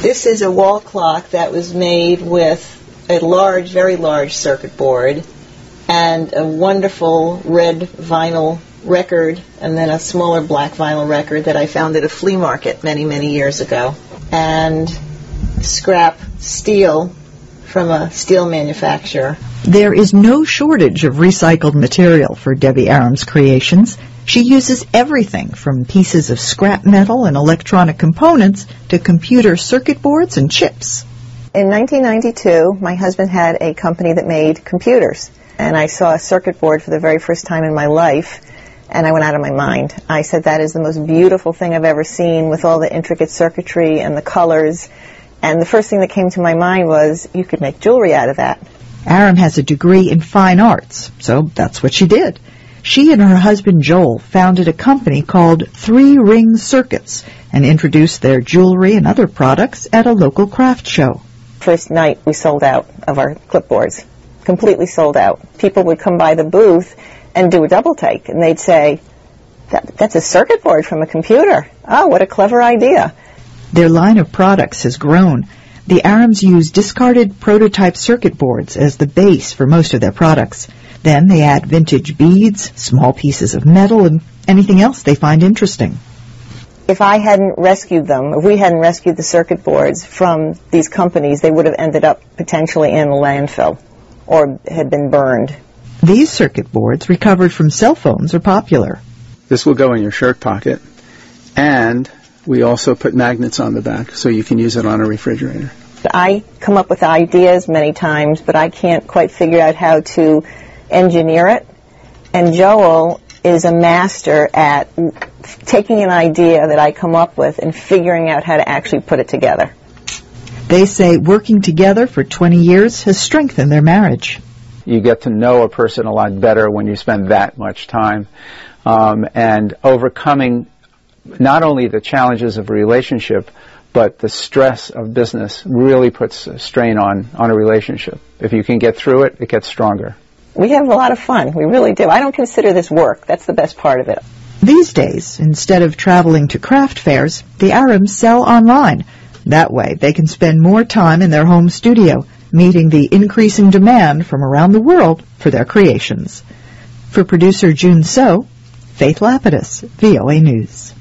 This is a wall clock that was made with a large, very large circuit board and a wonderful red vinyl record and then a smaller black vinyl record that I found at a flea market many, many years ago. And scrap steel from a steel manufacturer. There is no shortage of recycled material for Debbie Aram's creations. She uses everything from pieces of scrap metal and electronic components to computer circuit boards and chips. In 1992, my husband had a company that made computers, and I saw a circuit board for the very first time in my life, and I went out of my mind. I said, that is the most beautiful thing I've ever seen, with all the intricate circuitry and the colors. And the first thing that came to my mind was, you could make jewelry out of that. Aram has a degree in fine arts, so that's what she did. She and her husband Joel founded a company called Three Ring Circuits and introduced their jewelry and other products at a local craft show. First night we sold out of our clipboards, completely sold out. People would come by the booth and do a double take, and they'd say, that's a circuit board from a computer. Oh, what a clever idea. Their line of products has grown. The Arams use discarded prototype circuit boards as the base for most of their products. Then they add vintage beads, small pieces of metal, and anything else they find interesting. If I hadn't rescued them, if we hadn't rescued the circuit boards from these companies, they would have ended up potentially in a landfill or had been burned. These circuit boards recovered from cell phones are popular. This will go in your shirt pocket, and we also put magnets on the back so you can use it on a refrigerator. I come up with ideas many times, but I can't quite figure out how to engineer it. And Joel is a master at taking an idea that I come up with and figuring out how to actually put it together. They say working together for 20 years has strengthened their marriage. You get to know a person a lot better when you spend that much time, and overcoming not only the challenges of a relationship, but the stress of business really puts a strain on a relationship. If you can get through it, it gets stronger. We have a lot of fun. We really do. I don't consider this work. That's the best part of it. These days, instead of traveling to craft fairs, the Arams sell online. That way, they can spend more time in their home studio, meeting the increasing demand from around the world for their creations. For producer June So, Faith Lapidus, VOA News.